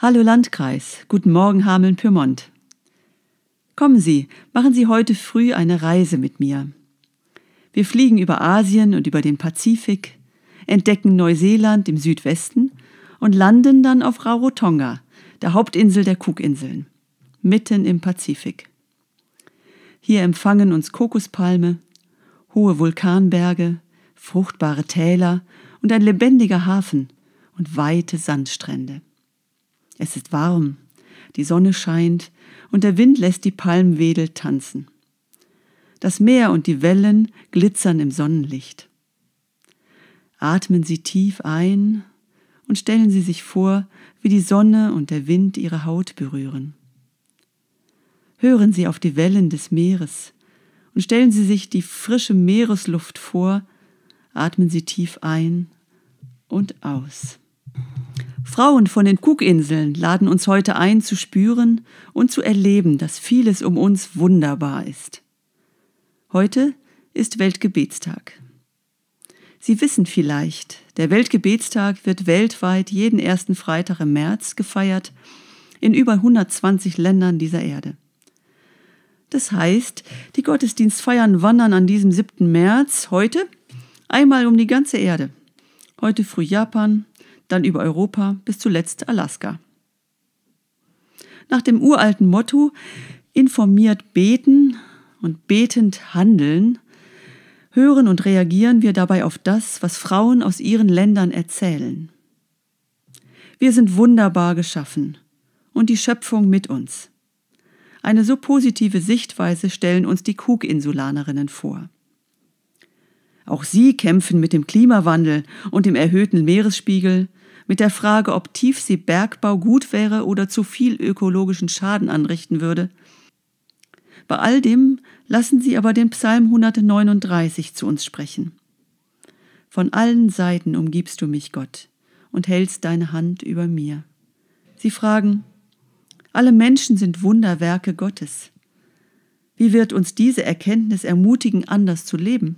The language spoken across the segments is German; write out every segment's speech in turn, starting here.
Hallo Landkreis, guten Morgen Hameln-Pyrmont. Kommen Sie, machen Sie heute früh eine Reise mit mir. Wir fliegen über Asien und über den Pazifik, entdecken Neuseeland im Südwesten und landen dann auf Rarotonga, der Hauptinsel der Cookinseln, mitten im Pazifik. Hier empfangen uns Kokospalme, hohe Vulkanberge, fruchtbare Täler und ein lebendiger Hafen und weite Sandstrände. Es ist warm, die Sonne scheint und der Wind lässt die Palmwedel tanzen. Das Meer und die Wellen glitzern im Sonnenlicht. Atmen Sie tief ein und stellen Sie sich vor, wie die Sonne und der Wind Ihre Haut berühren. Hören Sie auf die Wellen des Meeres und stellen Sie sich die frische Meeresluft vor, atmen Sie tief ein und aus. Frauen von den Cookinseln laden uns heute ein, zu spüren und zu erleben, dass vieles um uns wunderbar ist. Heute ist Weltgebetstag. Sie wissen vielleicht, der Weltgebetstag wird weltweit jeden ersten Freitag im März gefeiert, in über 120 Ländern dieser Erde. Das heißt, die Gottesdienstfeiern wandern an diesem 7. März heute einmal um die ganze Erde. Heute früh Japan, dann über Europa bis zuletzt Alaska. Nach dem uralten Motto informiert beten und betend handeln, hören und reagieren wir dabei auf das, was Frauen aus ihren Ländern erzählen. Wir sind wunderbar geschaffen und die Schöpfung mit uns. Eine so positive Sichtweise stellen uns die Cookinsulanerinnen vor. Auch sie kämpfen mit dem Klimawandel und dem erhöhten Meeresspiegel, mit der Frage, ob Tiefseebergbau gut wäre oder zu viel ökologischen Schaden anrichten würde. Bei all dem lassen sie aber den Psalm 139 zu uns sprechen. Von allen Seiten umgibst du mich, Gott, und hältst deine Hand über mir. Sie fragen, alle Menschen sind Wunderwerke Gottes. Wie wird uns diese Erkenntnis ermutigen, anders zu leben?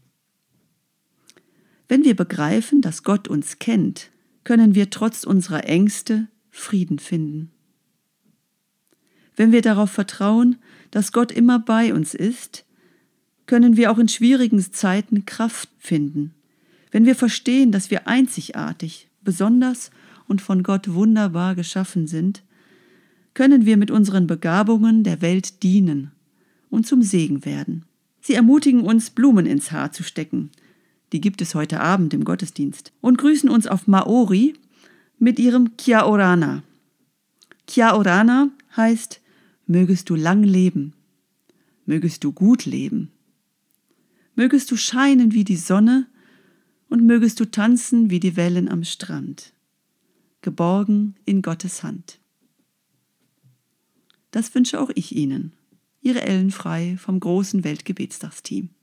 Wenn wir begreifen, dass Gott uns kennt, können wir trotz unserer Ängste Frieden finden. Wenn wir darauf vertrauen, dass Gott immer bei uns ist, können wir auch in schwierigen Zeiten Kraft finden. Wenn wir verstehen, dass wir einzigartig, besonders und von Gott wunderbar geschaffen sind, können wir mit unseren Begabungen der Welt dienen und zum Segen werden. Sie ermutigen uns, Blumen ins Haar zu stecken. Die gibt es heute Abend im Gottesdienst. Und grüßen uns auf Maori mit ihrem Kia Orana. Kia Orana heißt, mögest du lang leben, mögest du gut leben, mögest du scheinen wie die Sonne und mögest du tanzen wie die Wellen am Strand, geborgen in Gottes Hand. Das wünsche auch ich Ihnen, Ihre Ellen Frey vom großen Weltgebetstagsteam.